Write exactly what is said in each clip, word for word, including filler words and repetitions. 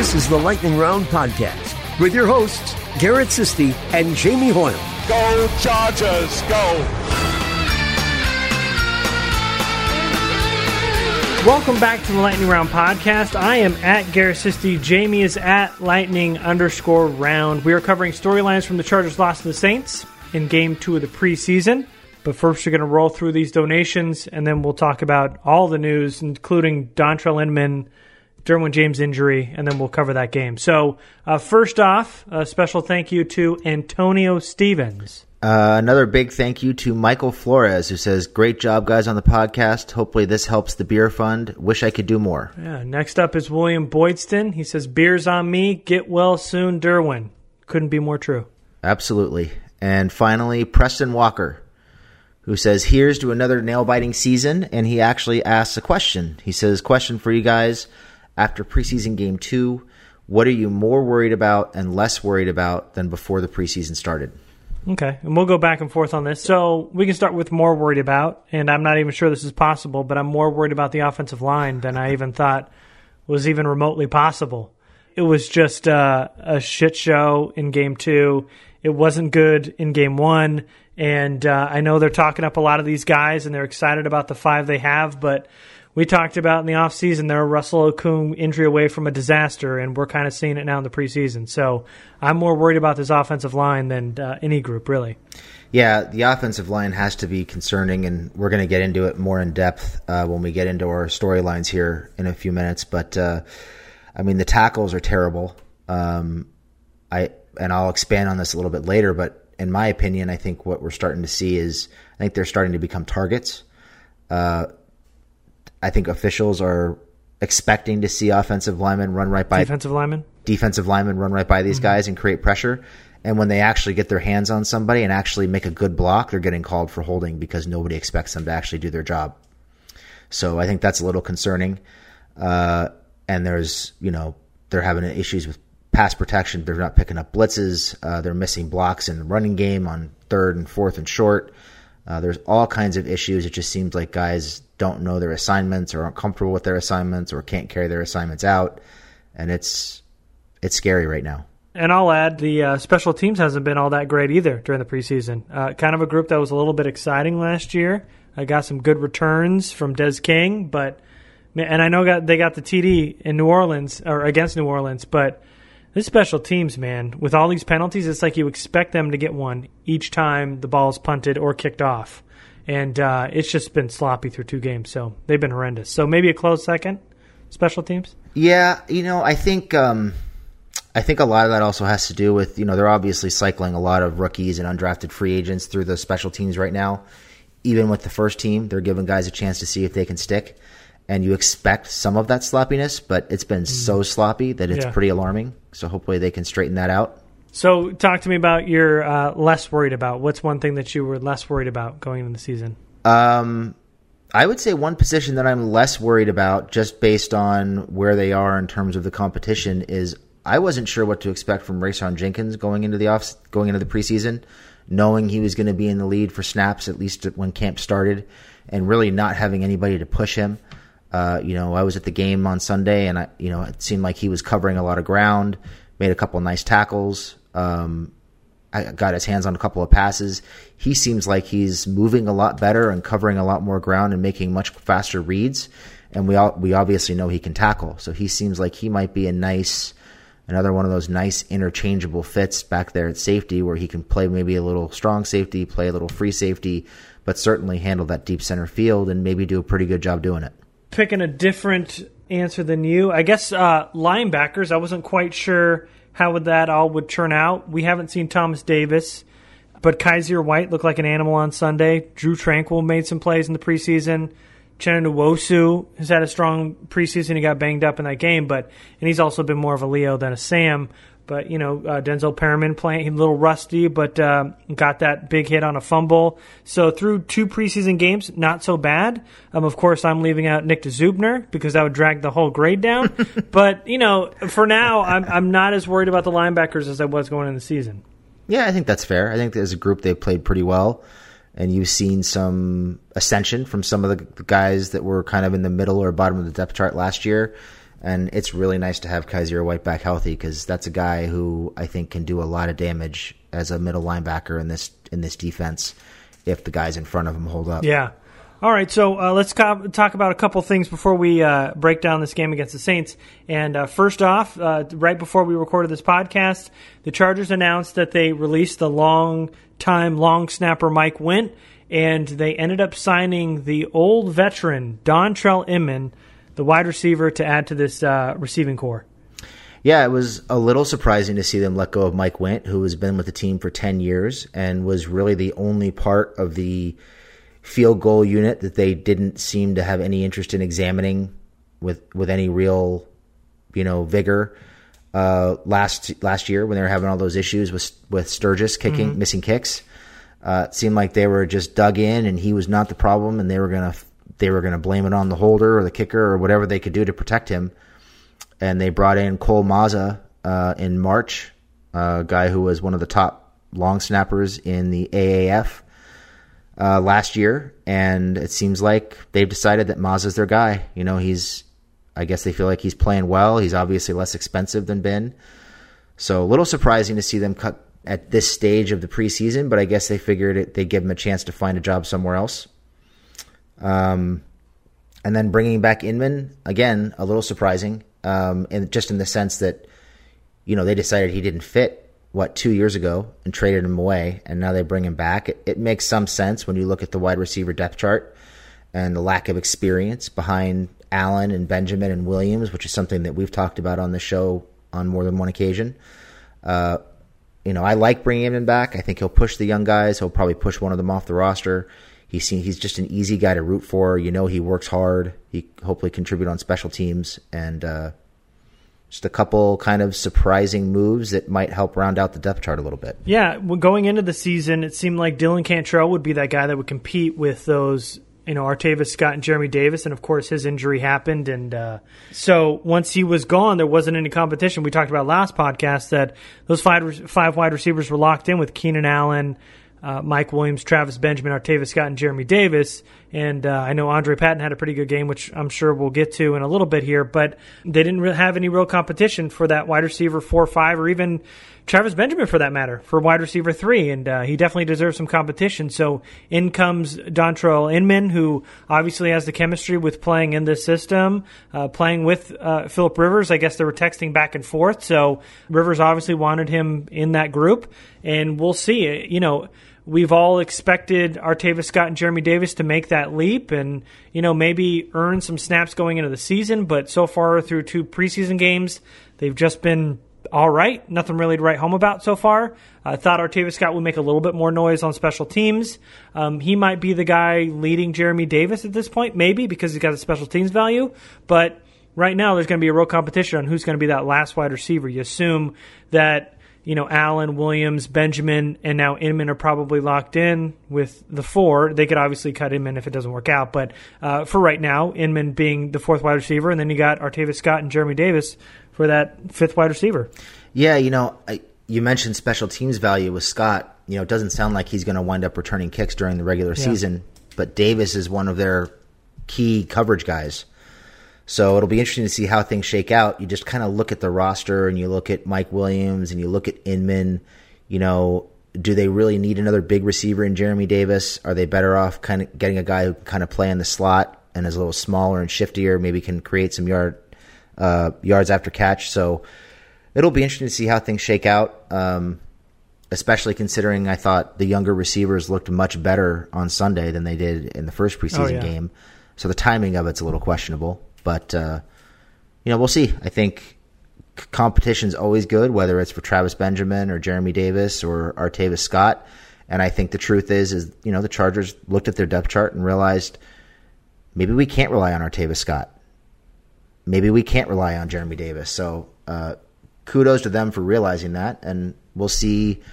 This is the Lightning Round Podcast with your hosts, Garrett Sisti and Jamie Hoyle. Go Chargers, go! Welcome back to the Lightning Round Podcast. I am at Garrett Sisti. Jamie is at Lightning underscore round. We are covering storylines from the Chargers' loss to the Saints in game two of the preseason. But first, we're going to roll through these donations, and then we'll talk about all the news, including Dontrelle Inman, Derwin James injury, and then we'll cover that game. So uh, first off, a special thank you to Antonio Stevens. Uh, another big thank you to Michael Flores, who says, great job, guys, on the podcast. Hopefully this helps the beer fund. Wish I could do more. Yeah. Next up is William Boydston. He says, beers on me. Get well soon, Derwin. Couldn't be more true. Absolutely. And finally, Preston Walker, who says, here's to another nail-biting season. And he actually asks a question. He says, question for you guys. After preseason game two, what are you more worried about and less worried about than before the preseason started? Okay, and we'll go back and forth on this. So we can start with more worried about, and I'm not even sure this is possible, but I'm more worried about the offensive line than I even thought was even remotely possible. It was just uh, a shit show in game two. It wasn't good in game one, and uh, I know they're talking up a lot of these guys, and they're excited about the five they have, but we talked about in the offseason, they're a Russell Okung injury away from a disaster, and we're kind of seeing it now in the preseason. So I'm more worried about this offensive line than uh, any group, really. Yeah, the offensive line has to be concerning, and we're going to get into it more in depth uh, when we get into our storylines here in a few minutes. But, uh, I mean, the tackles are terrible. Um, I and I'll expand on this a little bit later, but in my opinion, I think what we're starting to see is I think they're starting to become targets. Uh I think officials are expecting to see offensive linemen run right by defensive linemen, defensive linemen run right by these mm-hmm. guys and create pressure. And when they actually get their hands on somebody and actually make a good block, they're getting called for holding because nobody expects them to actually do their job. So I think that's a little concerning. Uh, and there's, you know, they're having issues with pass protection. They're not picking up blitzes. Uh, they're missing blocks in the running game on third and fourth and short. Uh, there's all kinds of issues. It just seems like guys don't know their assignments or aren't comfortable with their assignments or can't carry their assignments out. And it's it's scary right now. And I'll add the uh, special teams hasn't been all that great either during the preseason. Uh, kind of a group that was a little bit exciting last year. I got some good returns from Des King, but and I know got, they got the T D in New Orleans or against New Orleans, but this special teams, man, with all these penalties, it's like you expect them to get one each time the ball's punted or kicked off. And uh, it's just been sloppy through two games, so they've been horrendous. So maybe a close second, special teams? Yeah, you know, I think um, I think a lot of that also has to do with, you know, they're obviously cycling a lot of rookies and undrafted free agents through the special teams right now. Even with the first team, they're giving guys a chance to see if they can stick. And you expect some of that sloppiness, but it's been mm. so sloppy that it's yeah. pretty alarming. So hopefully they can straighten that out. So talk to me about your uh, less worried about. What's one thing that you were less worried about going into the season? Um, I would say one position that I'm less worried about, just based on where they are in terms of the competition, is I wasn't sure what to expect from Rayshawn Jenkins going into the off going into the preseason, knowing he was going to be in the lead for snaps at least when camp started, and really not having anybody to push him. Uh, you know, I was at the game on Sunday, and I, you know, it seemed like he was covering a lot of ground, made a couple of nice tackles. Um, I got his hands on a couple of passes. He seems like he's moving a lot better and covering a lot more ground and making much faster reads. And we all, we obviously know he can tackle. So he seems like he might be a nice, another one of those nice interchangeable fits back there at safety, where he can play maybe a little strong safety, play a little free safety, but certainly handle that deep center field and maybe do a pretty good job doing it. Picking a different answer than you, I guess uh, linebackers, I wasn't quite sure how would that all would turn out. We haven't seen Thomas Davis, but Kaiser White looked like an animal on Sunday. Drew Tranquill made some plays in the preseason. Chenna Nwosu has had a strong preseason. He got banged up in that game, but and he's also been more of a Leo than a Sam. But, you know, uh, Denzel Perriman playing a little rusty, but uh, got that big hit on a fumble. So through two preseason games, not so bad. Um, of course, I'm leaving out Nick DeZubner because that would drag the whole grade down. But, you know, for now, I'm, I'm not as worried about the linebackers as I was going into the season. Yeah, I think that's fair. I think as a group they've played pretty well. And you've seen some ascension from some of the guys that were kind of in the middle or bottom of the depth chart last year. And it's really nice to have Kyzir White back healthy because that's a guy who I think can do a lot of damage as a middle linebacker in this in this defense if the guys in front of him hold up. Yeah. All right, so uh, let's co- talk about a couple things before we uh, break down this game against the Saints. And uh, first off, uh, right before we recorded this podcast, the Chargers announced that they released the long-time long snapper Mike Wint, and they ended up signing the old veteran Dontrell Inman, the wide receiver, to add to this uh, receiving core. Yeah, it was a little surprising to see them let go of Mike Wint, who has been with the team for ten years and was really the only part of the field goal unit that they didn't seem to have any interest in examining with with any real, you know, vigor uh, last last year when they were having all those issues with with Sturgis kicking mm-hmm. missing kicks. Uh, it seemed like they were just dug in, and he was not the problem, and they were gonna they were gonna blame it on the holder or the kicker or whatever they could do to protect him. And they brought in Cole Mazza uh, in March, a guy who was one of the top long snappers in the A A F. Uh, last year, and it seems like they've decided that Mazza's their guy. You know, he's, I guess they feel like he's playing well. He's obviously less expensive than Ben. So a little surprising to see them cut at this stage of the preseason, but I guess they figured it, they'd give him a chance to find a job somewhere else. Um, and then bringing back Inman, again, a little surprising, um, and just in the sense that, you know, they decided he didn't fit what, two years ago and traded him away, and now they bring him back. It, it makes some sense when you look at the wide receiver depth chart and the lack of experience behind Allen and Benjamin and Williams, which is something that we've talked about on the show on more than one occasion. Uh, you know, I like bringing him back. I think he'll push the young guys. He'll probably push one of them off the roster. He's seen, he's just an easy guy to root for. You know, he works hard. He hopefully contribute on special teams, and uh, just a couple kind of surprising moves that might help round out the depth chart a little bit. Yeah, well, going into the season, it seemed like Dylan Cantrell would be that guy that would compete with those, you know, Artavis Scott and Jeremy Davis, and of course his injury happened, and uh, so once he was gone, there wasn't any competition. We talked about last podcast that those five five wide receivers were locked in with Keenan Allen, Uh, Mike Williams, Travis Benjamin, Artavis Scott, and Jeremy Davis. And uh, I know Andre Patton had a pretty good game, which I'm sure we'll get to in a little bit here, but they didn't really have any real competition for that wide receiver four or five, or even Travis Benjamin for that matter, for wide receiver three, and uh, he definitely deserves some competition. So in comes Dontrell Inman, who obviously has the chemistry with playing in this system, uh, playing with uh, Phillip Rivers. I guess they were texting back and forth, so Rivers obviously wanted him in that group, and we'll see. You know, we've all expected Artavis Scott and Jeremy Davis to make that leap and, you know, maybe earn some snaps going into the season, but so far through two preseason games, they've just been all right. Nothing really to write home about so far. I thought Artavis Scott would make a little bit more noise on special teams. Um, he might be the guy leading Jeremy Davis at this point, maybe, because he's got a special teams value, but right now there's going to be a real competition on who's going to be that last wide receiver. You assume that, you know, Allen, Williams, Benjamin, and now Inman are probably locked in with the four. They could obviously cut Inman if it doesn't work out. But uh, for right now, Inman being the fourth wide receiver, and then you got Artavis Scott and Jeremy Davis for that fifth wide receiver. Yeah, you know, I, you mentioned special teams value with Scott. You know, it doesn't sound like he's going to wind up returning kicks during the regular yeah. season, but Davis is one of their key coverage guys. So it'll be interesting to see how things shake out. You just kind of look at the roster and you look at Mike Williams and you look at Inman. You know, do they really need another big receiver in Jeremy Davis? Are they better off kind of getting a guy who can kind of play in the slot and is a little smaller and shiftier, maybe can create some yard uh, yards after catch? So it'll be interesting to see how things shake out, um, especially considering I thought the younger receivers looked much better on Sunday than they did in the first preseason oh, yeah. game. So the timing of it's a little questionable. But, uh, you know, we'll see. I think competition's always good, whether it's for Travis Benjamin or Jeremy Davis or Artavis Scott. And I think the truth is, is, you know, the Chargers looked at their depth chart and realized maybe we can't rely on Artavis Scott. Maybe we can't rely on Jeremy Davis. So uh, kudos to them for realizing that. And we'll see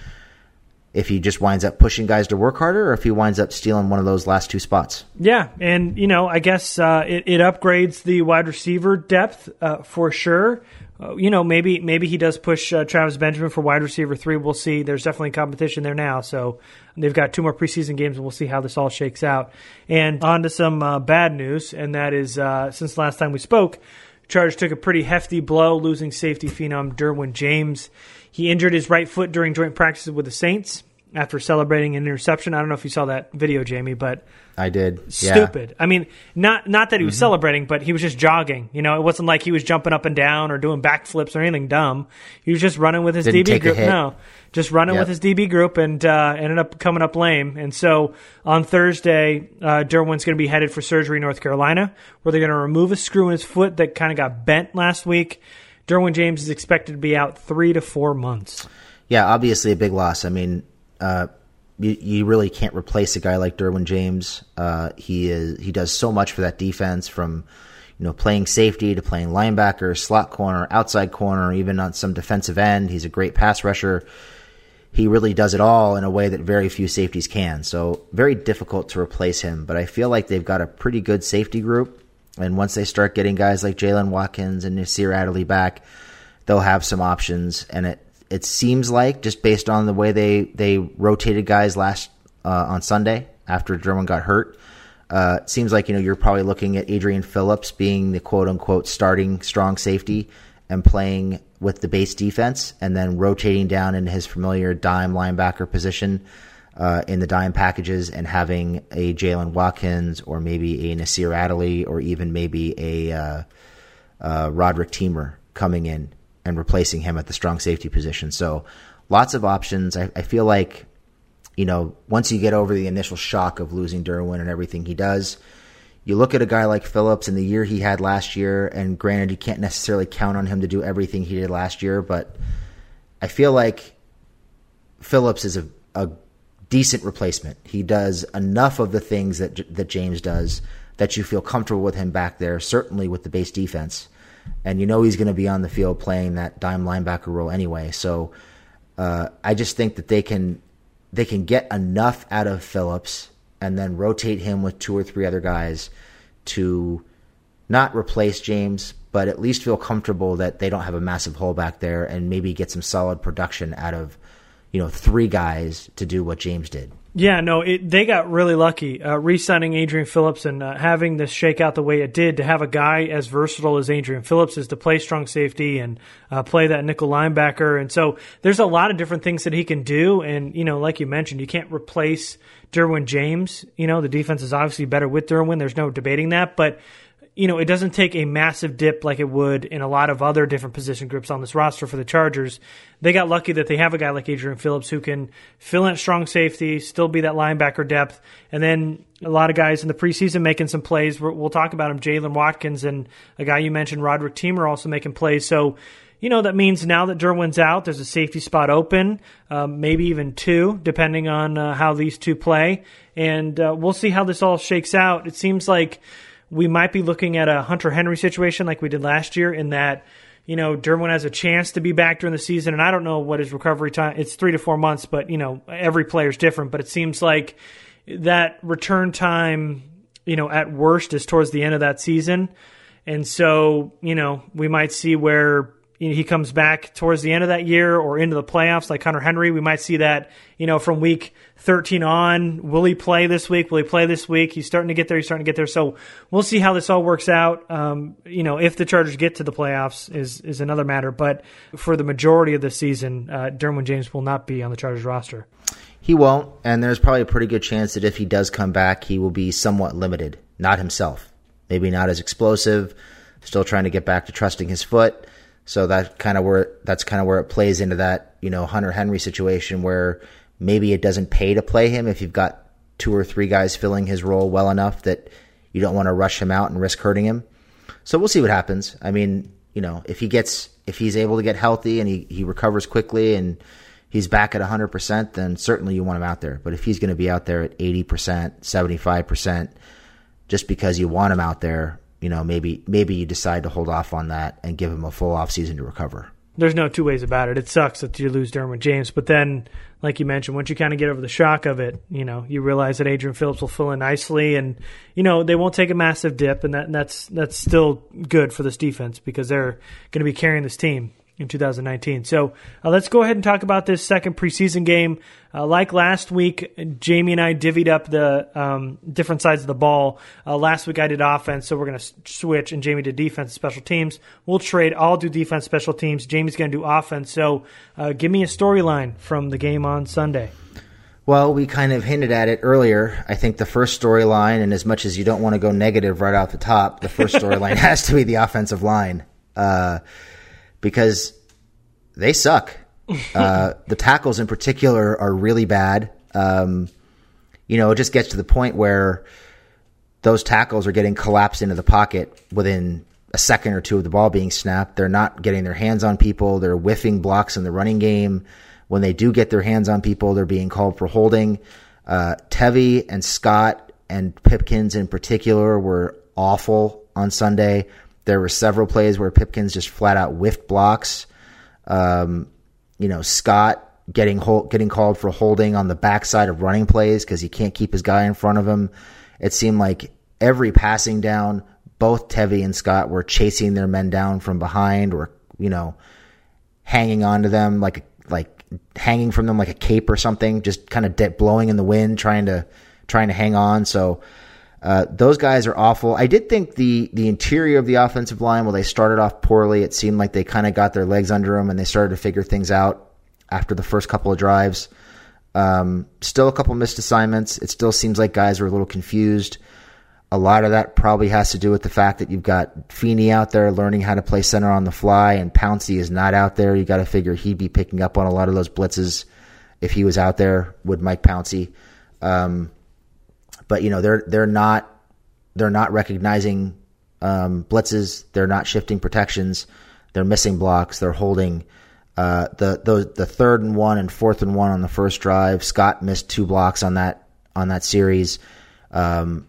if he just winds up pushing guys to work harder or if he winds up stealing one of those last two spots. Yeah, and, you know, I guess uh, it, it upgrades the wide receiver depth uh, for sure. Uh, you know, maybe maybe he does push uh, Travis Benjamin for wide receiver three. We'll see. There's definitely competition there now. So they've got two more preseason games, and we'll see how this all shakes out. And on to some uh, bad news, and that is uh, since the last time we spoke, Chargers took a pretty hefty blow, losing safety phenom Derwin James. He injured his right foot during joint practices with the Saints after celebrating an interception. I don't know if you saw that video, Jamie, but I did. Stupid. Yeah. I mean, not not that he was Mm-hmm. celebrating, but he was just jogging. You know, it wasn't like he was jumping up and down or doing backflips or anything dumb. He was just running with his Didn't D B take a group. hit. No, just running Yep. with his D B group and uh, ended up coming up lame. And so on Thursday, uh, Derwin's going to be headed for surgery in North Carolina, where they're going to remove a screw in his foot that kind of got bent last week. Derwin James is expected to be out three to four months. Yeah, obviously a big loss. I mean, uh, you, you really can't replace a guy like Derwin James. Uh, he is he does so much for that defense, from you know playing safety to playing linebacker, slot corner, outside corner, even on some defensive end. He's a great pass rusher. He really does it all in a way that very few safeties can. So very difficult to replace him. But I feel like they've got a pretty good safety group. And once they start getting guys like Jalen Watkins and Nasir Adderley back, they'll have some options. And it It seems like, just based on the way they, they rotated guys last uh, on Sunday after Derwin got hurt, uh, it seems like you know you're probably looking at Adrian Phillips being the quote unquote starting strong safety and playing with the base defense, and then rotating down into his familiar dime linebacker position uh, in the dime packages, and having a Jalen Watkins or maybe a Nasir Adderley or even maybe a uh, uh, Roderick Teamer coming in and replacing him at the strong safety position. So lots of options. I, I feel like, you know, once you get over the initial shock of losing Derwin and everything he does, you look at a guy like Phillips in the year he had last year, and granted, you can't necessarily count on him to do everything he did last year, but I feel like Phillips is a, a decent replacement. He does enough of the things that that James does that you feel comfortable with him back there, certainly with the base defense. And you know he's going to be on the field playing that dime linebacker role anyway. So uh, I just think that they can they can get enough out of Phillips and then rotate him with two or three other guys to not replace James, but at least feel comfortable that they don't have a massive hole back there, and maybe get some solid production out of, you know, three guys to do what James did. Yeah, no, it, they got really lucky uh, re-signing Adrian Phillips and uh, having this shake out the way it did, to have a guy as versatile as Adrian Phillips is to play strong safety and uh, play that nickel linebacker. And so there's a lot of different things that he can do. And, you know, like you mentioned, you can't replace Derwin James. You know, the defense is obviously better with Derwin. There's no debating that. But you know, it doesn't take a massive dip like it would in a lot of other different position groups on this roster for the Chargers. They got lucky that they have a guy like Adrian Phillips who can fill in at strong safety, still be that linebacker depth, and then a lot of guys in the preseason making some plays. We'll talk about him, Jalen Watkins, and a guy you mentioned, Roderick Teamer, also making plays. So, you know, that means now that Derwin's out, there's a safety spot open, um, maybe even two, depending on uh, how these two play. And uh, we'll see how this all shakes out. It seems like we might be looking at a Hunter Henry situation like we did last year, in that, you know, Derwin has a chance to be back during the season, and I don't know what his recovery time, it's three to four months, but, you know, every player's different, but it seems like that return time, you know, at worst is towards the end of that season. And so, you know, we might see where he comes back towards the end of that year or into the playoffs like Hunter Henry. We might see that, you know, from week thirteen on. Will he play this week? Will he play this week? He's starting to get there. He's starting to get there. So we'll see how this all works out. Um, you know, if the Chargers get to the playoffs is is another matter. But for the majority of the season, uh, Derwin James will not be on the Chargers roster. He won't, and there's probably a pretty good chance that if he does come back, he will be somewhat limited. Not himself. Maybe not as explosive. Still trying to get back to trusting his foot. So that kind of where that's kind of where it plays into that, you know, Hunter Henry situation, where maybe it doesn't pay to play him if you've got two or three guys filling his role well enough that you don't want to rush him out and risk hurting him. So we'll see what happens. I mean, you know, if he gets if he's able to get healthy and he, he recovers quickly and he's back at one hundred percent, then certainly you want him out there. But if he's going to be out there at eighty percent, seventy-five percent, just because you want him out there, you know, maybe maybe you decide to hold off on that and give him a full off season to recover. There's no two ways about it. It sucks that you lose Derwin James, but then, like you mentioned, once you kind of get over the shock of it, you know, you realize that Adrian Phillips will fill in nicely, and you know they won't take a massive dip, and that and that's that's still good for this defense because they're going to be carrying this team. in two thousand nineteen. So uh, let's go ahead and talk about this second preseason game. Uh, like last week, Jamie and I divvied up the um, different sides of the ball. Uh, last week I did offense, so we're going to switch, and Jamie did defense and special teams. We'll trade. I'll do defense, special teams. Jamie's going to do offense. So uh, give me a storyline from the game on Sunday. Well, we kind of hinted at it earlier. I think the first storyline, and as much as you don't want to go negative right off the top, the first storyline has to be the offensive line uh, because they suck. Uh, the tackles in particular are really bad. Um, you know, it just gets to the point where those tackles are getting collapsed into the pocket within a second or two of the ball being snapped. They're not getting their hands on people. They're whiffing blocks in the running game. When they do get their hands on people, they're being called for holding. Uh, Tevy and Scott and Pipkins in particular were awful on Sunday. There were several plays where Pipkins just flat out whiffed blocks. Um, You know, Scott getting hold, getting called for holding on the backside of running plays because he can't keep his guy in front of him. It seemed like every passing down, both Tevy and Scott were chasing their men down from behind, or you know, hanging on to them like like hanging from them like a cape or something, just kind of de- blowing in the wind, trying to trying to hang on. So uh, those guys are awful. I did think the the interior of the offensive line, while they started off poorly, it seemed like they kind of got their legs under them and they started to figure things out after the first couple of drives. Um, still a couple missed assignments. It still seems like guys are a little confused. A lot of that probably has to do with the fact that you've got Feeney out there learning how to play center on the fly, and Pouncey is not out there. You got to figure he'd be picking up on a lot of those blitzes if he was out there, would Mike Pouncey. Um, But you know they're they're not they're not recognizing um, blitzes. They're not shifting protections. They're missing blocks. They're holding. Uh, the the the third and one and fourth and one on the first drive. Scott missed two blocks on that on that series. Um,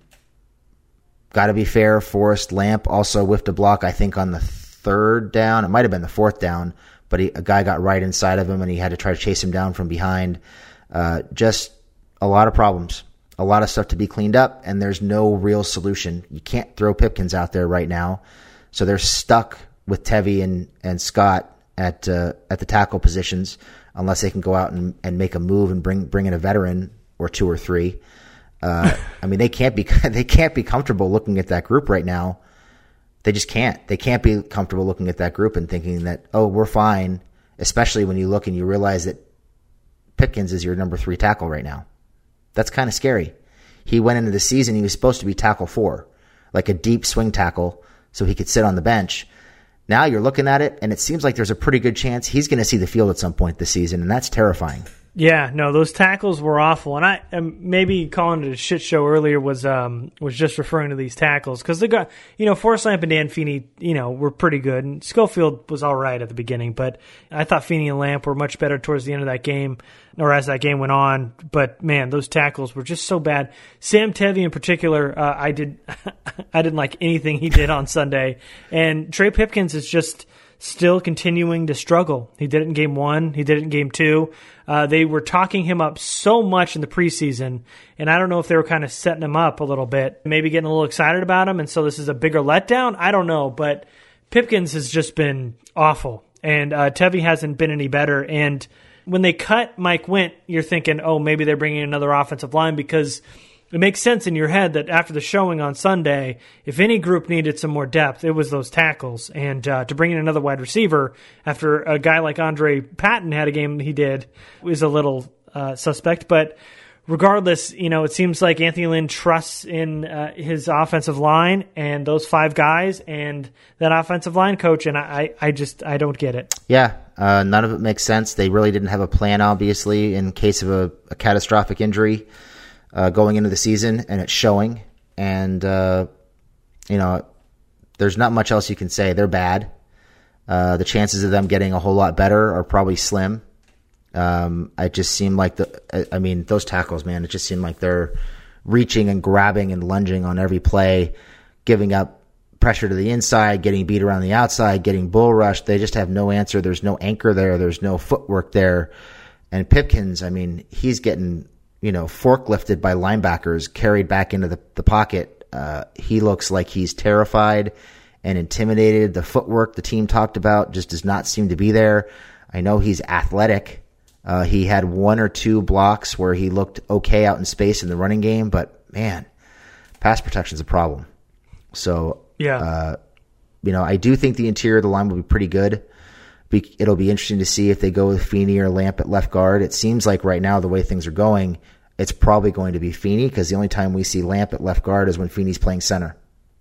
Got to be fair. Forrest Lamp also whiffed a block, I think, on the third down. It might have been the fourth down, but he, a guy got right inside of him and he had to try to chase him down from behind. Uh, just a lot of problems. A lot of stuff to be cleaned up, and there's no real solution. You can't throw Pipkins out there right now, so they're stuck with Tevy and, and Scott at uh, at the tackle positions unless they can go out and, and make a move and bring bring in a veteran or two or three. Uh, I mean, they can't be they can't be comfortable looking at that group right now. They just can't. They can't be comfortable looking at that group and thinking that, oh, we're fine. Especially when you look and you realize that Pipkins is your number three tackle right now. That's kind of scary. He went into the season, he was supposed to be tackle four, like a deep swing tackle, so he could sit on the bench. Now you're looking at it, and it seems like there's a pretty good chance he's going to see the field at some point this season, and that's terrifying. Yeah, no, those tackles were awful, and I um, maybe calling it a shit show earlier was um, was just referring to these tackles because they got, you know, Forrest Lamp and Dan Feeney, you know, were pretty good, and Schofield was all right at the beginning, but I thought Feeney and Lamp were much better towards the end of that game, or as that game went on. But man, those tackles were just so bad. Sam Tevy in particular, uh, I did I didn't like anything he did on Sunday, and Trey Pipkins is just still continuing to struggle. He did it in game one. He did it in game two. Uh, they were talking him up so much in the preseason, and I don't know if they were kind of setting him up a little bit, maybe getting a little excited about him, and so this is a bigger letdown. I don't know, but Pipkins has just been awful, and uh, Tevy hasn't been any better. And when they cut Mike Wint, you're thinking, oh, maybe they're bringing another offensive line, because it makes sense in your head that after the showing on Sunday, if any group needed some more depth, it was those tackles. And uh, to bring in another wide receiver after a guy like Andre Patton had a game he did was a little uh, suspect. But regardless, you know, it seems like Anthony Lynn trusts in uh, his offensive line and those five guys and that offensive line coach, and I, I just I don't get it. Yeah, uh, none of it makes sense. They really didn't have a plan, obviously, in case of a, a catastrophic injury Uh, going into the season, and it's showing. And, uh, you know, there's not much else you can say. They're bad. Uh, the chances of them getting a whole lot better are probably slim. Um, it just seemed like the, I mean, those tackles, man, it just seemed like they're reaching and grabbing and lunging on every play, giving up pressure to the inside, getting beat around the outside, getting bull rushed. They just have no answer. There's no anchor there. There's no footwork there. And Pipkins, I mean, he's getting, you know, forklifted by linebackers, carried back into the, the pocket. Uh, he looks like he's terrified, and intimidated. The footwork the team talked about just does not seem to be there. I know he's athletic. Uh, he had one or two blocks where he looked okay out in space in the running game, but man, pass protection is a problem. So, yeah, uh, you know, I do think the interior of the line will be pretty good. Be, it'll be interesting to see if they go with Feeney or Lamp at left guard. It seems like right now, the way things are going, it's probably going to be Feeney, because the only time we see Lamp at left guard is when Feeney's playing center.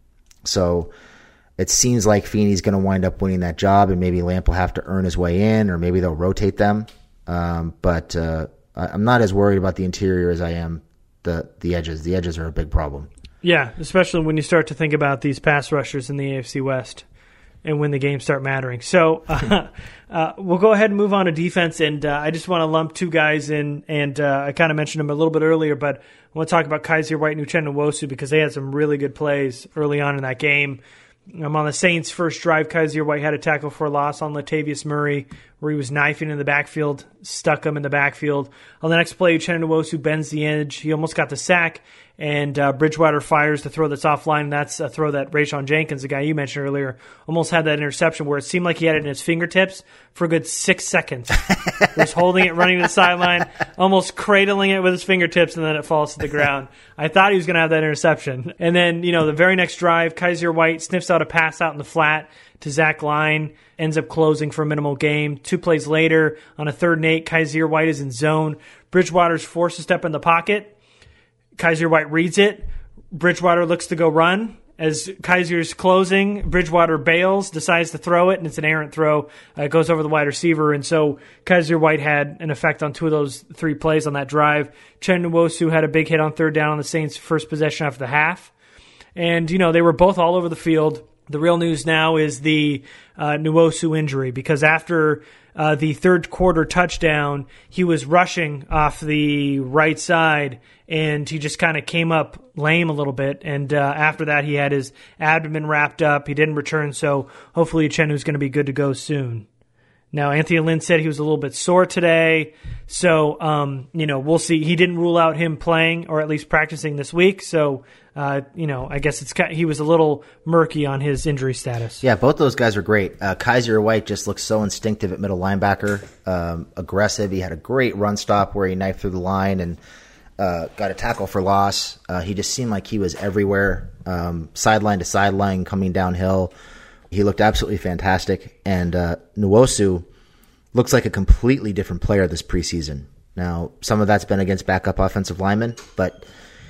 So it seems like Feeney's going to wind up winning that job, and maybe Lamp will have to earn his way in, or maybe they'll rotate them. Um, but uh, I'm not as worried about the interior as I am the the edges. The edges are a big problem. Yeah, especially when you start to think about these pass rushers in the A F C West and when the games start mattering. So uh, uh, we'll go ahead and move on to defense, and uh, I just want to lump two guys in, and uh, I kind of mentioned them a little bit earlier, but I want to talk about Kaiser White and Uchenna Nwosu because they had some really good plays early on in that game. Um, on the Saints' first drive, Kaiser White had a tackle for a loss on Latavius Murray, where he was knifing in the backfield, stuck him in the backfield. On the next play, Uchenna Nwosu bends the edge. He almost got the sack, and uh, Bridgewater fires the throw that's offline. That's a throw that Rayshawn Jenkins, the guy you mentioned earlier, almost had that interception where it seemed like he had it in his fingertips for a good six seconds. He was holding it, running to the sideline, almost cradling it with his fingertips, and then it falls to the ground. I thought he was going to have that interception. And then, you know, the very next drive, Kaiser White sniffs out a pass out in the flat to Zach Line, ends up closing for a minimal game. Two plays later, on a third and eight, Kaiser White is in zone. Bridgewater's forced to step in the pocket. Kaiser White reads it. Bridgewater looks to go run. As Kaiser's closing, Bridgewater bails, decides to throw it, and it's an errant throw. Uh, it goes over the wide receiver, and so Kaiser White had an effect on two of those three plays on that drive. Uchenna Nwosu had a big hit on third down on the Saints' first possession after the half. And, you know, they were both all over the field. The real news now is the uh, Nwosu injury, because after uh, the third quarter touchdown, he was rushing off the right side, and he just kind of came up lame a little bit. And uh, after that, he had his abdomen wrapped up. He didn't return, so hopefully Uchenna's going to be good to go soon. Now, Anthony Lynn said he was a little bit sore today, so, um, you know, we'll see. He didn't rule out him playing or at least practicing this week, so, uh, you know, I guess it's he was a little murky on his injury status. Yeah, both those guys are great. Uh, Kaiser White just looks so instinctive at middle linebacker, um, aggressive. He had a great run stop where he knifed through the line and uh, got a tackle for loss. Uh, he just seemed like he was everywhere, um, sideline to sideline, coming downhill. He looked absolutely fantastic, and uh, Nwosu looks like a completely different player this preseason. Now, some of that's been against backup offensive linemen, but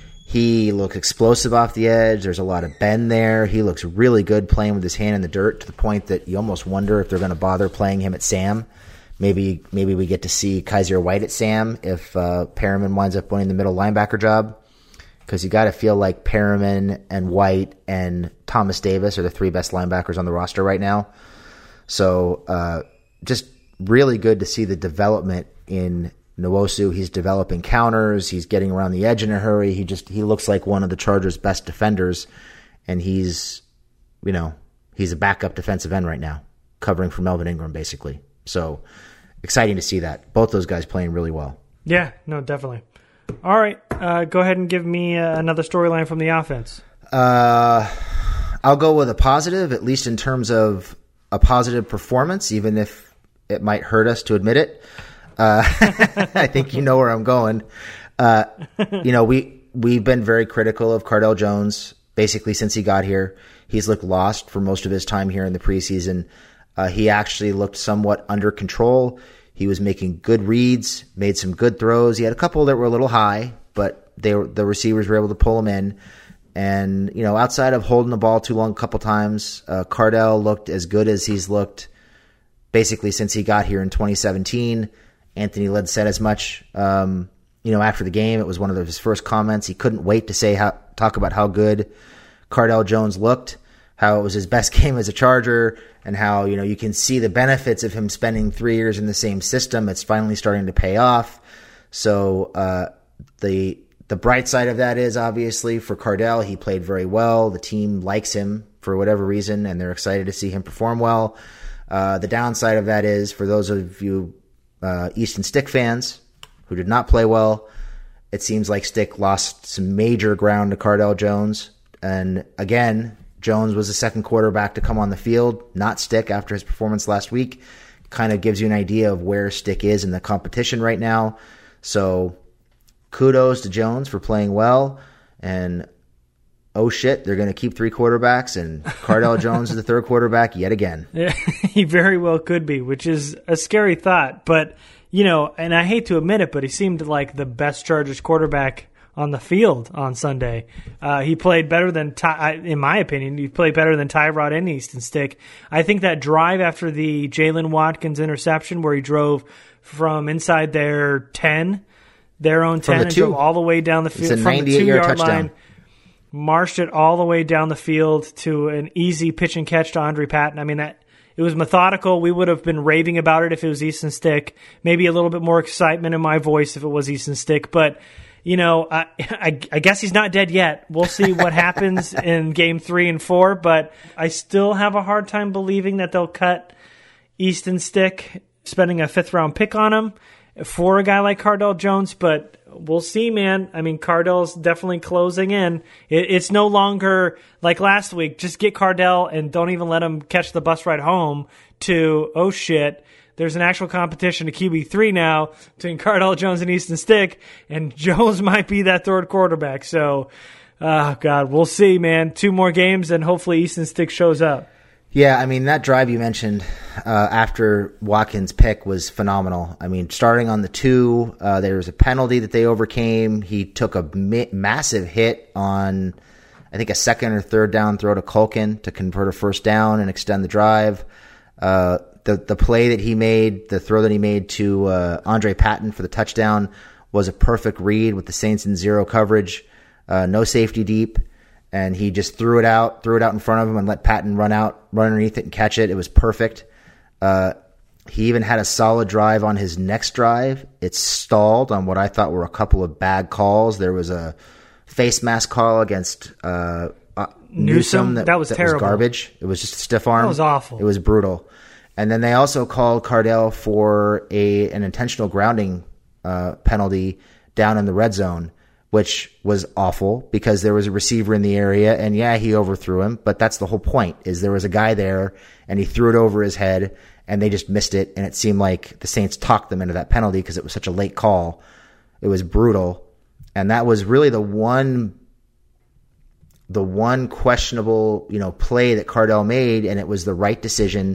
he looks explosive off the edge. There's a lot of bend there. He looks really good playing with his hand in the dirt, to the point that you almost wonder if they're going to bother playing him at Sam. Maybe maybe we get to see Kaiser White at Sam if uh, Perriman winds up winning the middle linebacker job. Because you got to feel like Perriman and White and Thomas Davis are the three best linebackers on the roster right now. So uh, just really good to see the development in Nwosu. He's developing counters. He's getting around the edge in a hurry. He just he looks like one of the Chargers' best defenders, and he's you know he's a backup defensive end right now, covering for Melvin Ingram basically. So exciting to see that. Both those guys playing really well. Yeah, no, definitely. All right, uh, go ahead and give me uh, another storyline from the offense. Uh, I'll go with a positive, at least in terms of a positive performance, even if it might hurt us to admit it. Uh, I think you know where I'm going. Uh, you know, we, we've been very critical of Cardale Jones basically since he got here. He's looked lost for most of his time here in the preseason. Uh, he actually looked somewhat under control. He was making good reads, made some good throws. He had a couple that were a little high, but they were, the receivers were able to pull him in. And, you know, outside of holding the ball too long a couple times, uh, Cardale looked as good as he's looked basically since he got here in twenty seventeen. Anthony Lynn said as much, um, you know, after the game. It was one of his first comments. He couldn't wait to say how, talk about how good Cardale Jones looked, how it was his best game as a Charger, and how, you know, you can see the benefits of him spending three years in the same system. It's finally starting to pay off. So uh, the the bright side of that is, obviously, for Cardale, he played very well. The team likes him for whatever reason, and they're excited to see him perform well. Uh, the downside of that is, for those of you uh, Easton Stick fans who did not play well, it seems like Stick lost some major ground to Cardale Jones. And again, Jones was the second quarterback to come on the field, not Stick, after his performance last week. Kind of gives you an idea of where Stick is in the competition right now. So kudos to Jones for playing well. And oh shit, they're going to keep three quarterbacks, and Cardale Jones is the third quarterback yet again. Yeah, he very well could be, which is a scary thought. But, you know, and I hate to admit it, but he seemed like the best Chargers quarterback on the field on Sunday. Uh, he played better than, Ty, in my opinion, he played better than Tyrod and Easton Stick. I think that drive after the Jalen Watkins interception where he drove from inside their ten, their own ten, and drove all the way down the field from the two-yard line, marched it all the way down the field to an easy pitch and catch to Andre Patton. I mean, that it was methodical. We would have been raving about it if it was Easton Stick. Maybe a little bit more excitement in my voice if it was Easton Stick, but you know, I, I, I guess he's not dead yet. We'll see what happens in game three and four, but I still have a hard time believing that they'll cut Easton Stick, spending a fifth round pick on him for a guy like Cardale Jones, but we'll see, man. I mean, Cardale's definitely closing in. It, it's no longer like last week, just get Cardale and don't even let him catch the bus ride home, to, oh shit, there's an actual competition to Q B three now between Cardale Jones and Easton Stick, and Jones might be that third quarterback. So, oh, God, we'll see, man. Two more games, and hopefully Easton Stick shows up. Yeah, I mean, that drive you mentioned uh, after Watkins' pick was phenomenal. I mean, starting on the two, uh, there was a penalty that they overcame. He took a ma- massive hit on, I think, a second or third down throw to Culkin to convert a first down and extend the drive. Uh, the the play that he made, the throw that he made to uh, Andre Patton for the touchdown was a perfect read with the Saints in zero coverage, uh, no safety deep. And he just threw it out, threw it out in front of him and let Patton run out, run underneath it and catch it. It was perfect. Uh, he even had a solid drive on his next drive. It stalled on what I thought were a couple of bad calls. There was a face mask call against uh, uh, Newsome. Newsome that, that was that terrible. Was garbage. It was just a stiff arm. That was awful. It was brutal. And then they also called Cardale for a an intentional grounding uh, penalty down in the red zone, which was awful because there was a receiver in the area, and yeah, he overthrew him, but that's the whole point, is there was a guy there, and he threw it over his head, and they just missed it, and it seemed like the Saints talked them into that penalty because it was such a late call. It was brutal, and that was really the one the one questionable, you know, play that Cardale made, and it was the right decision,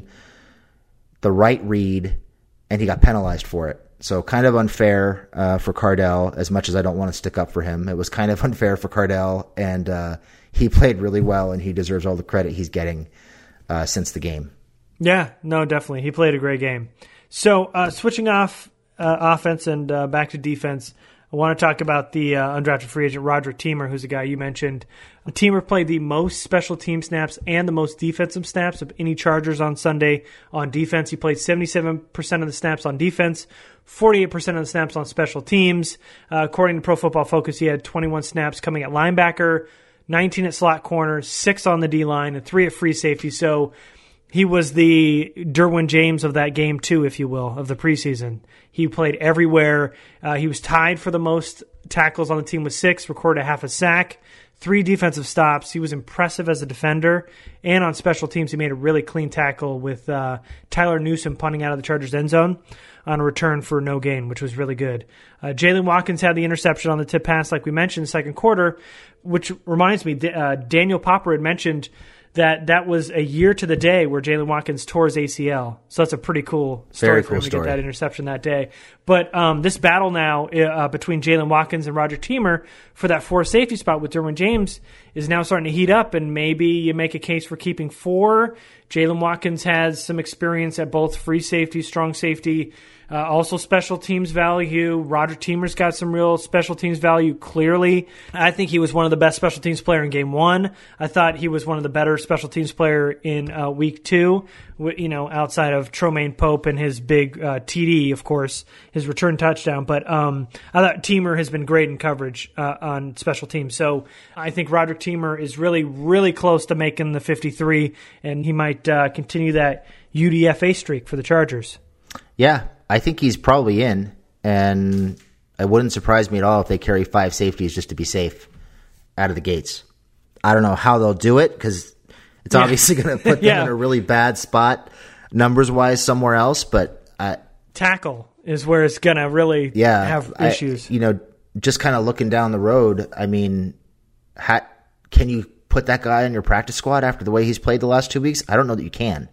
the right read, and he got penalized for it. So kind of unfair uh, for Cardale, as much as I don't want to stick up for him. It was kind of unfair for Cardale, and uh, he played really well, and he deserves all the credit he's getting uh, since the game. Yeah, no, definitely. He played a great game. So uh, switching off uh, offense and uh, back to defense, I want to talk about the uh, undrafted free agent Roderick Teamer, who's a guy you mentioned. Teamer played the most special team snaps and the most defensive snaps of any Chargers on Sunday on defense. He played seventy-seven percent of the snaps on defense, forty-eight percent of the snaps on special teams. Uh, according to Pro Football Focus, he had twenty-one snaps coming at linebacker, nineteen at slot corner, six on the D-line, and three at free safety. So he was the Derwin James of that game too, if you will, of the preseason. He played everywhere. Uh, he was tied for the most tackles on the team with six, recorded a half a sack, three defensive stops. He was impressive as a defender. And on special teams, he made a really clean tackle with uh, Tyler Newsome punting out of the Chargers' end zone on a return for no gain, which was really good. Uh, Jalen Watkins had the interception on the tip pass, like we mentioned, in the second quarter, which reminds me, uh, Daniel Popper had mentioned that that was a year to the day where Jalen Watkins tore his A C L. So that's a pretty cool story Very for cool him to story. get that interception that day. But um, this battle now uh, between Jalen Watkins and Roger Teamer for that four safety spot with Derwin James is now starting to heat up, and maybe you make a case for keeping four. Jalen Watkins has some experience at both free safety, strong safety, uh, also special teams value. Roger Teamer's got some real special teams value, clearly. I think he was one of the best special teams player in game one. I thought he was one of the better special teams player in uh, week two, you know, outside of Tromaine Pope and his big uh, T D, of course, his return touchdown. But um, I thought Teamer has been great in coverage uh, on special teams. So I think Roderick Teamer is really, really close to making the fifty-three, and he might uh, continue that U D F A streak for the Chargers. Yeah, I think he's probably in, and it wouldn't surprise me at all if they carry five safeties just to be safe out of the gates. I don't know how they'll do it because It's yeah. obviously going to put them yeah. in a really bad spot numbers-wise somewhere else, but I, tackle is where it's going to really yeah, have I, issues. You know, just kind of looking down the road, I mean, ha, can you put that guy on your practice squad after the way he's played the last two weeks? I don't know that you can.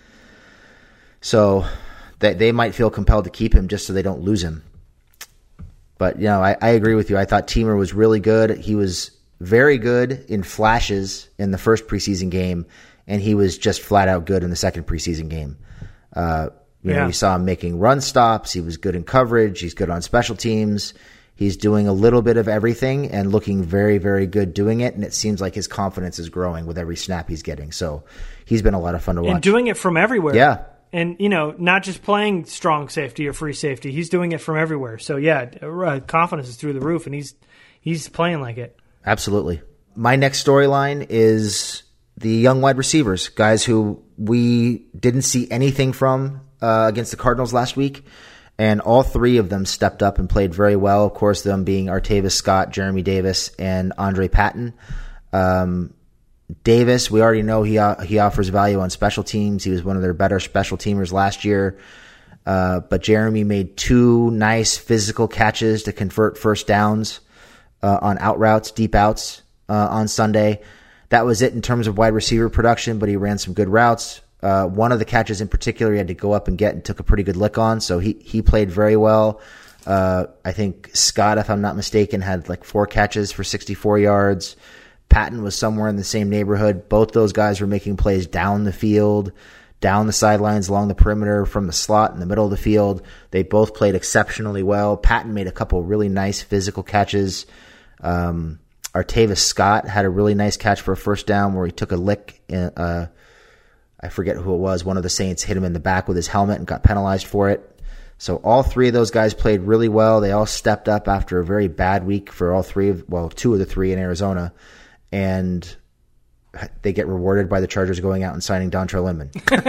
So that they might feel compelled to keep him just so they don't lose him. But, you know, I, I agree with you. I thought Teamer was really good. He was very good in flashes in the first preseason game, and he was just flat out good in the second preseason game. Uh, you yeah. know, we saw him making run stops. He was good in coverage. He's good on special teams. He's doing a little bit of everything and looking very, very good doing it. And it seems like his confidence is growing with every snap he's getting. So he's been a lot of fun to watch. And doing it from everywhere. Yeah. And, you know, not just playing strong safety or free safety. He's doing it from everywhere. So, yeah, uh, confidence is through the roof, and he's he's playing like it. Absolutely. My next storyline is the young wide receivers, guys who we didn't see anything from uh, against the Cardinals last week. And all three of them stepped up and played very well. Of course, them being Artavis Scott, Jeremy Davis, and Andre Patton. Um, Davis, we already know he uh, he offers value on special teams. He was one of their better special teamers last year. Uh, but Jeremy made two nice physical catches to convert first downs uh, on out routes, deep outs uh, on Sunday. That was it in terms of wide receiver production, but he ran some good routes. Uh, one of the catches in particular he had to go up and get and took a pretty good lick on, so he, he played very well. Uh, I think Scott, if I'm not mistaken, had like four catches for sixty-four yards. Patton was somewhere in the same neighborhood. Both those guys were making plays down the field, down the sidelines, along the perimeter, from the slot in the middle of the field. They both played exceptionally well. Patton made a couple really nice physical catches. Um, Artavis Scott had a really nice catch for a first down where he took a lick. In, uh, I forget who it was. One of the Saints hit him in the back with his helmet and got penalized for it. So all three of those guys played really well. They all stepped up after a very bad week for all three of, well, two of the three in Arizona. And they get rewarded by the Chargers going out and signing Dontrell Inman.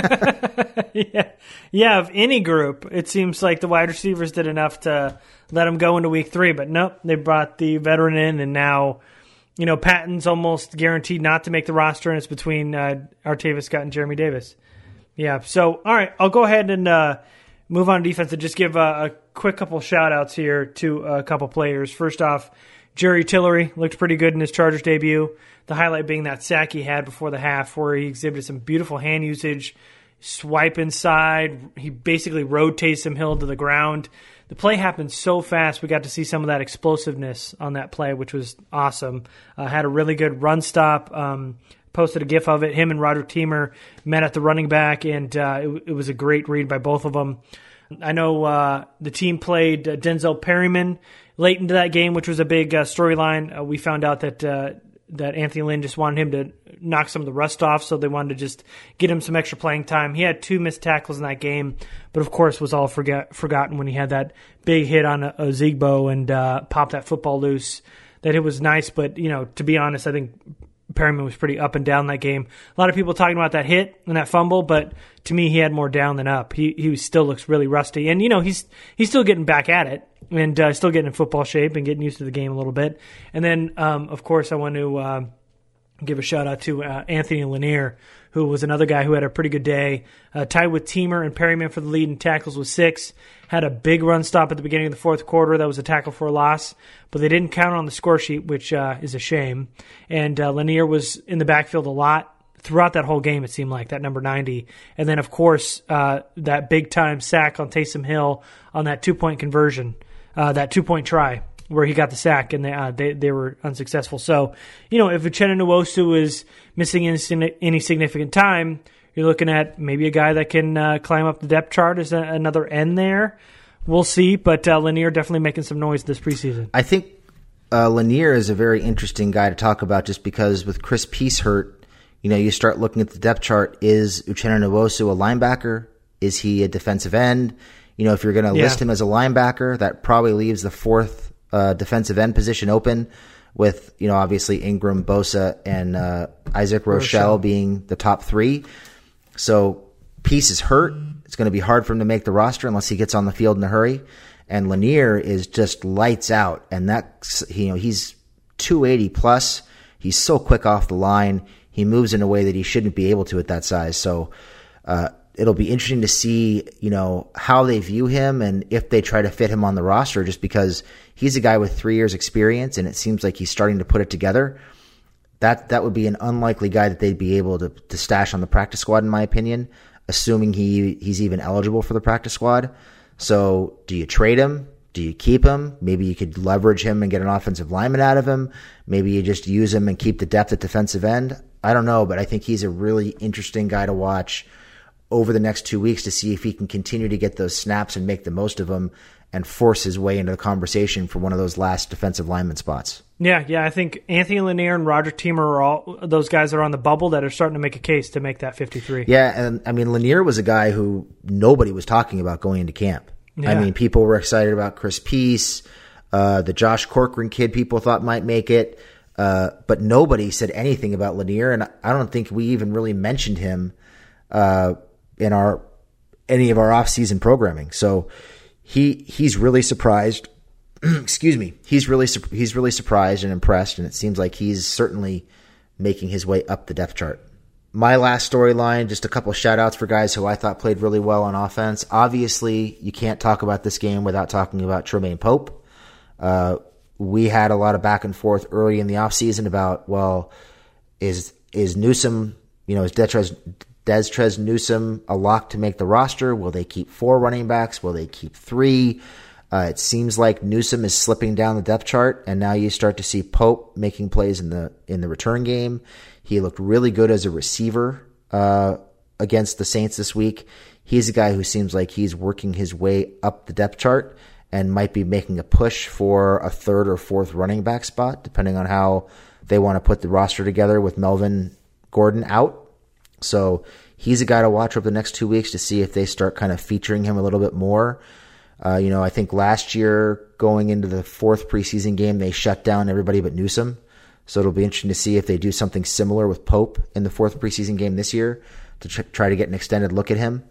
yeah. yeah, of any group, it seems like the wide receivers did enough to let him go into week three. But nope, they brought the veteran in, and now, you know, Patton's almost guaranteed not to make the roster, and it's between uh, Artavis Scott and Jeremy Davis. Yeah, so, all right, I'll go ahead and uh, move on to defense and just give a, a quick couple shout-outs here to a couple players. First off, Jerry Tillery looked pretty good in his Chargers debut. The highlight being that sack he had before the half where he exhibited some beautiful hand usage, swipe inside. He basically rode Taysom Hill to the ground. The play happened so fast, we got to see some of that explosiveness on that play, which was awesome. Uh, had a really good run stop. Um, posted a gif of it. Him and Roderick Teamer met at the running back, and uh, it, it was a great read by both of them. I know uh, the team played uh, Denzel Perryman late into that game, which was a big uh, storyline. Uh, we found out that uh, that Anthony Lynn just wanted him to knock some of the rust off, so they wanted to just get him some extra playing time. He had two missed tackles in that game, but of course was all forget, forgotten when he had that big hit on Ozigbo and uh, popped that football loose. That it was nice, but you know, to be honest, I think Perryman was pretty up and down that game. A lot of people talking about that hit and that fumble, but to me, he had more down than up. He he still looks really rusty, and you know, he's he's still getting back at it and uh, still getting in football shape and getting used to the game a little bit. And then, um, of course, I want to uh, give a shout out to uh, Anthony Lanier, who was another guy who had a pretty good day. Uh, tied with Teamer and Perryman for the lead in tackles with six. Had a big run stop at the beginning of the fourth quarter. That was a tackle for a loss, but they didn't count on the score sheet, which uh, is a shame. And uh, Lanier was in the backfield a lot throughout that whole game, it seemed like, that number ninety. And then, of course, uh, that big-time sack on Taysom Hill on that two-point conversion, uh, that two-point try where he got the sack, and they, uh, they they were unsuccessful. So, you know, if Uchenna Nwosu is missing any, any significant time, you're looking at maybe a guy that can uh, climb up the depth chart as a, another end there. We'll see, but uh, Lanier definitely making some noise this preseason. I think uh, Lanier is a very interesting guy to talk about just because with Chris Peace hurt, you know, you start looking at the depth chart. Is Uchenna Nwosu a linebacker? Is he a defensive end? You know, if you're going to yeah. list him as a linebacker, that probably leaves the fourth uh, defensive end position open with, you know, obviously Ingram, Bosa, and uh, Isaac Rochelle, Rochelle being the top three. So Peace is hurt. It's going to be hard for him to make the roster unless he gets on the field in a hurry. And Lanier is just lights out. And that's, you know, he's two eighty plus. He's so quick off the line. he moves in a way that he shouldn't be able to at that size. So uh, it'll be interesting to see, you know, how they view him and if they try to fit him on the roster, just because he's a guy with three years experience and it seems like he's starting to put it together. That that would be an unlikely guy that they'd be able to, to stash on the practice squad, in my opinion, assuming he he's even eligible for the practice squad. So do you trade him? Do you keep him? Maybe you could leverage him and get an offensive lineman out of him. Maybe you just use him and keep the depth at defensive end. I don't know, but I think he's a really interesting guy to watch over the next two weeks to see if he can continue to get those snaps and make the most of them and force his way into the conversation for one of those last defensive lineman spots. Yeah, yeah, I think Anthony Lanier and Roger Teamer are all those guys that are on the bubble that are starting to make a case to make that fifty-three. Yeah, and I mean, Lanier was a guy who nobody was talking about going into camp. Yeah. I mean, people were excited about Chris Peace, uh, the Josh Corcoran kid people thought might make it, uh, but nobody said anything about Lanier, and I don't think we even really mentioned him uh, in our any of our off-season programming. So he he's really surprised. Excuse me. He's really he's really surprised and impressed, and it seems like he's certainly making his way up the depth chart. My last storyline, just a couple of shout-outs for guys who I thought played really well on offense. Obviously, you can't talk about this game without talking about Tremaine Pope. Uh, we had a lot of back and forth early in the offseason about, well, is is Newsome, you know, is Detrez, Destrez Newsome a lock to make the roster? Will they keep four running backs? Will they keep three? Uh, it seems like Newsome is slipping down the depth chart, and now you start to see Pope making plays in the in the return game. He looked really good as a receiver uh, against the Saints this week. He's a guy who seems like he's working his way up the depth chart and might be making a push for a third or fourth running back spot, depending on how they want to put the roster together with Melvin Gordon out. So he's a guy to watch over the next two weeks to see if they start kind of featuring him a little bit more. Uh, you know, I think last year going into the fourth preseason game, they shut down everybody but Newsome. So it'll be interesting to see if they do something similar with Pope in the fourth preseason game this year to tr- try to get an extended look at him.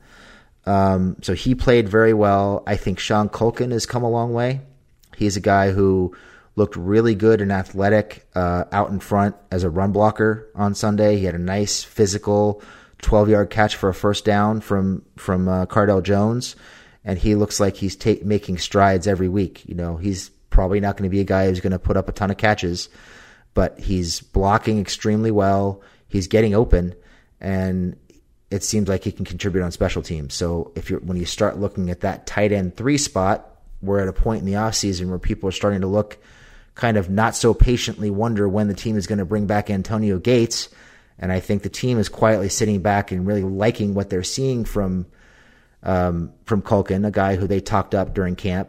Um, so he played very well. I think Sean Culkin has come a long way. He's a guy who looked really good and athletic uh, out in front as a run blocker on Sunday. He had a nice physical twelve-yard catch for a first down from from uh, Cardell Jones. And he looks like he's ta- making strides every week. You know, he's probably not going to be a guy who's going to put up a ton of catches, but he's blocking extremely well. He's getting open, and it seems like he can contribute on special teams. So if you're when you start looking at that tight end three spot, we're at a point in the offseason where people are starting to look kind of not so patiently wonder when the team is going to bring back Antonio Gates. And I think the team is quietly sitting back and really liking what they're seeing from Um, from Culkin, a guy who they talked up during camp,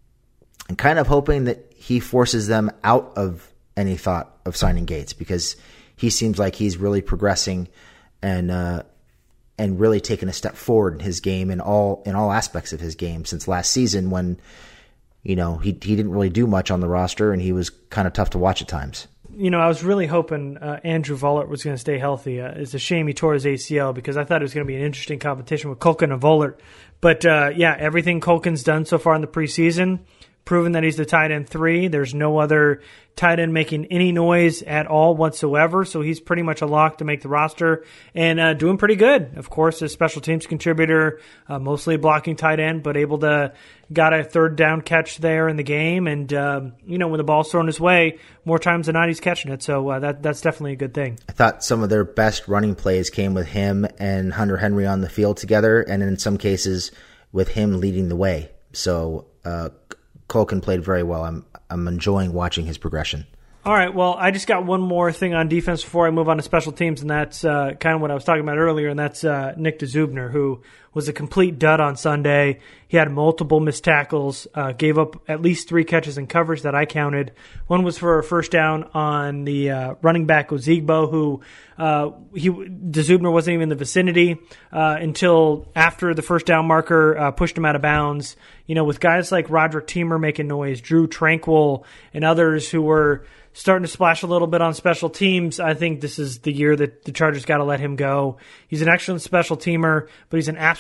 and kind of hoping that he forces them out of any thought of signing Gates, because he seems like he's really progressing and uh, and really taking a step forward in his game in all in all aspects of his game since last season, when you know he he didn't really do much on the roster and he was kind of tough to watch at times. You know, I was really hoping uh, Andrew Vollert was going to stay healthy. Uh, it's a shame he tore his A C L, because I thought it was going to be an interesting competition with Culkin and Vollert. But, uh, yeah, everything Culkin's done so far in the preseason, proven that he's the tight end three. There's no other tight end making any noise at all whatsoever, so he's pretty much a lock to make the roster and uh, doing pretty good. Of course, a special teams contributor, uh, mostly a blocking tight end, but able to got a third down catch there in the game. And, um, you know, when the ball's thrown his way, more times than not, he's catching it. So uh, that that's definitely a good thing. I thought some of their best running plays came with him and Hunter Henry on the field together, and in some cases with him leading the way. So uh, Culkin played very well. I'm I'm enjoying watching his progression. All right, well, I just got one more thing on defense before I move on to special teams, and that's uh, kind of what I was talking about earlier, and that's uh, Nick DeZubner, who was a complete dud on Sunday. He had multiple missed tackles, uh, gave up at least three catches in coverage that I counted. One was for a first down on the uh, running back Ozigbo, who uh, he DeZubner wasn't even in the vicinity uh, until after the first down marker uh, pushed him out of bounds. You know, with guys like Roderick Teamer making noise, Drew Tranquil, and others who were starting to splash a little bit on special teams, I think this is the year that the Chargers got to let him go. He's an excellent special teamer, but he's an absolute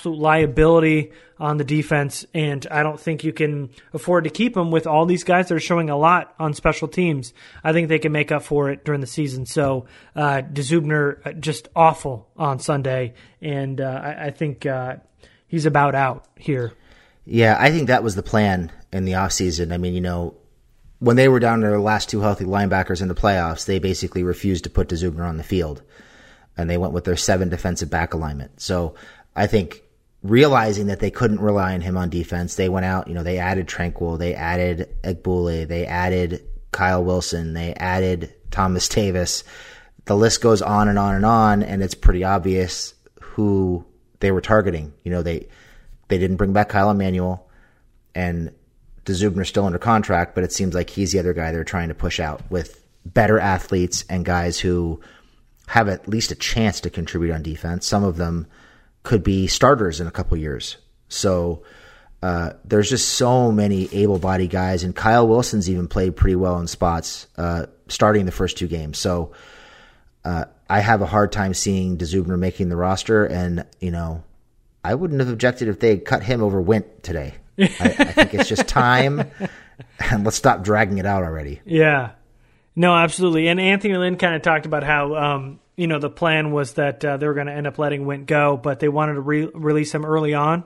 absolute liability on the defense, and I don't think you can afford to keep him with all these guys that are showing a lot on special teams. I think they can make up for it during the season. So uh, DeZubner, just awful on Sunday, and uh, I, I think uh, he's about out here. Yeah, I think that was the plan in the offseason. I mean, you know, when they were down to their last two healthy linebackers in the playoffs, they basically refused to put DeZubner on the field, and they went with their seven defensive back alignment. So I think realizing that they couldn't rely on him on defense, they went out, you know, they added Tranquill, they added Egbule, they added Kyle Wilson, they added Thomas Davis. The list goes on and on and on, and it's pretty obvious who they were targeting. You know, they they didn't bring back Kyle Emanuel, and DeZubner's still under contract, but it seems like he's the other guy they're trying to push out with better athletes and guys who have at least a chance to contribute on defense. Some of them could be starters in a couple years. So uh, there's just so many able-bodied guys, and Kyle Wilson's even played pretty well in spots uh, starting the first two games. So uh, I have a hard time seeing DeZubner making the roster, and you know, I wouldn't have objected if they had cut him over Wint today. I, I think it's just time, and let's stop dragging it out already. Yeah. No, absolutely. And Anthony Lynn kind of talked about how, um, you know, the plan was that uh, they were going to end up letting Wint go, but they wanted to re- release him early on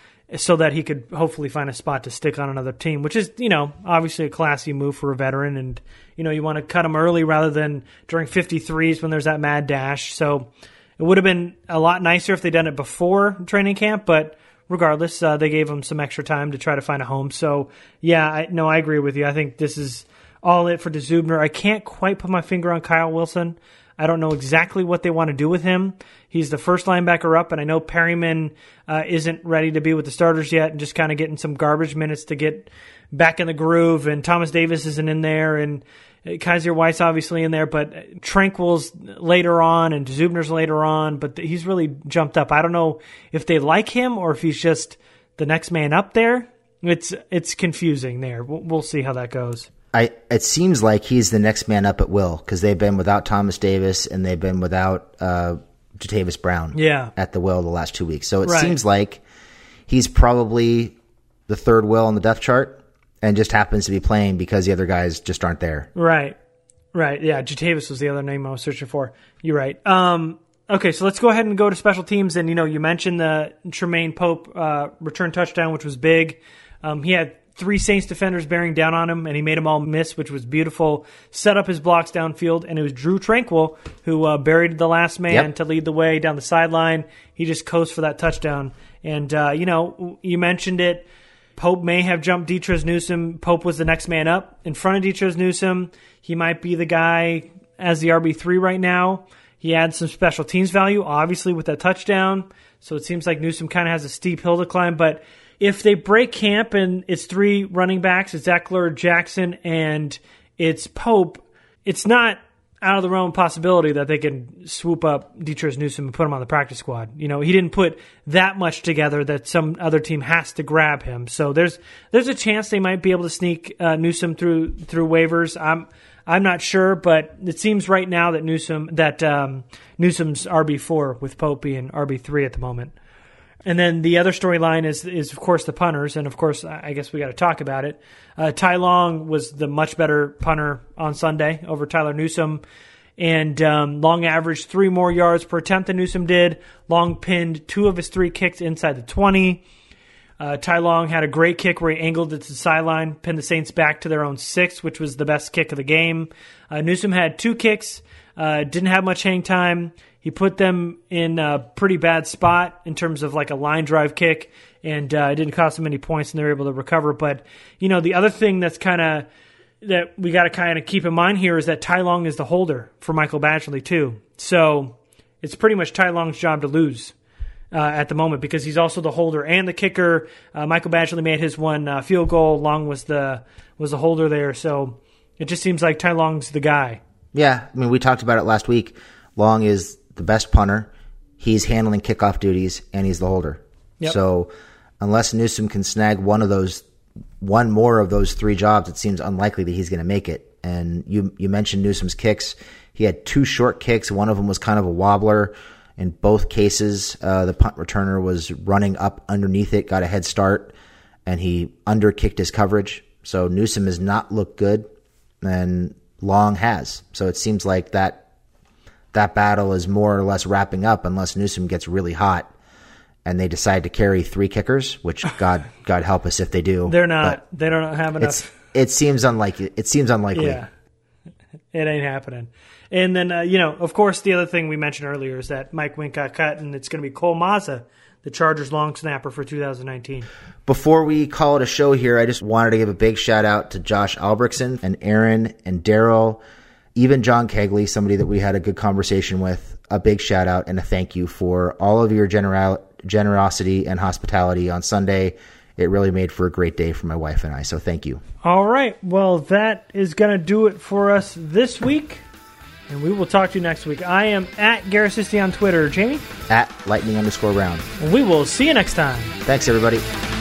so that he could hopefully find a spot to stick on another team, which is, you know, obviously a classy move for a veteran. And, you know, you want to cut him early rather than during fifty-threes when there's that mad dash. So it would have been a lot nicer if they'd done it before training camp, but regardless, uh, they gave him some extra time to try to find a home. So, yeah, I, no, I agree with you. I think this is all it for DeZubner. I can't quite put my finger on Kyle Wilson. I don't know exactly what they want to do with him. He's the first linebacker up, and I know Perryman uh, isn't ready to be with the starters yet and just kind of getting some garbage minutes to get back in the groove, and Thomas Davis isn't in there, and Kaiser White's obviously in there, but Tranquill's later on and DeZubner's later on, but he's really jumped up. I don't know if they like him or if he's just the next man up there. It's it's confusing there. We'll, we'll see how that goes. I it seems like he's the next man up at will because they've been without Thomas Davis and they've been without uh, Jatavis Brown yeah. at the will the last two weeks. So it right. seems like he's probably the third will on the depth chart and just happens to be playing because the other guys just aren't there. Right, right. Yeah, Jatavis was the other name I was searching for. You're right. Um, okay, so let's go ahead and go to special teams. And, you know, you mentioned the Tremaine Pope uh, return touchdown, which was big. Um, he had three Saints defenders bearing down on him, and he made them all miss, which was beautiful. Set up his blocks downfield, and it was Drew Tranquill who uh, buried the last man yep. to lead the way down the sideline. He just coasted for that touchdown. And, uh, you know, you mentioned it. Pope may have jumped Detrez Newsome. Pope was the next man up in front of Detrez Newsome. He might be the guy as the R B three right now. He adds some special teams value, obviously, with that touchdown. So it seems like Newsome kind of has a steep hill to climb. But if they break camp and it's three running backs, it's Eckler, Jackson, and it's Pope, it's not out of the realm of possibility that they can swoop up Detrez Newsome and put him on the practice squad. You know, he didn't put that much together that some other team has to grab him. So there's there's a chance they might be able to sneak uh, Newsome through through waivers. I'm I'm not sure, but it seems right now that Newsome that um, Newsome's R B four with Pope being R B three at the moment. And then the other storyline is, is of course, the punters. And, of course, I guess we got to talk about it. Uh, Ty Long was the much better punter on Sunday over Tyler Newsome. And um, Long averaged three more yards per attempt than Newsome did. Long pinned two of his three kicks inside the twenty. Uh, Ty Long had a great kick where he angled it to the sideline, pinned the Saints back to their own six, which was the best kick of the game. Uh, Newsome had two kicks, uh, didn't have much hang time. He put them in a pretty bad spot in terms of like a line drive kick, and uh, it didn't cost them any points, and they were able to recover. But, you know, the other thing that's kind of that we got to kind of keep in mind here is that Ty Long is the holder for Michael Badgley too. So it's pretty much Ty Long's job to lose uh, at the moment because he's also the holder and the kicker. Uh, Michael Badgley made his one uh, field goal. Long was the was the holder there. So it just seems like Ty Long's the guy. Yeah, I mean, we talked about it last week. Long is the best punter. He's handling kickoff duties, and he's the holder. Yep. So unless Newsome can snag one of those, one more of those three jobs, it seems unlikely that he's going to make it. And you you mentioned Newsome's kicks. He had two short kicks. One of them was kind of a wobbler. In both cases, uh, the punt returner was running up underneath it, got a head start, and he underkicked his coverage. So Newsome has not looked good, and Long has. So it seems like that that battle is more or less wrapping up unless Newsome gets really hot and they decide to carry three kickers, which God God help us if they do. They're not. But they don't have enough. It seems unlikely. It seems unlikely. Yeah, it ain't happening. And then, uh, you know, of course, the other thing we mentioned earlier is that Mike Wink got cut, and it's going to be Cole Mazza, the Chargers long snapper for two thousand nineteen. Before we call it a show here, I just wanted to give a big shout out to Josh Albrechtson and Aaron and Daryl, even John Kegley, somebody that we had a good conversation with. A big shout out and a thank you for all of your gener- generosity and hospitality on Sunday. It really made for a great day for my wife and I, so thank you. All right. Well, that is going to do it for us this week, and we will talk to you next week. I am at Garrett on Twitter. Jamie? At lightning underscore round. We will see you next time. Thanks, everybody.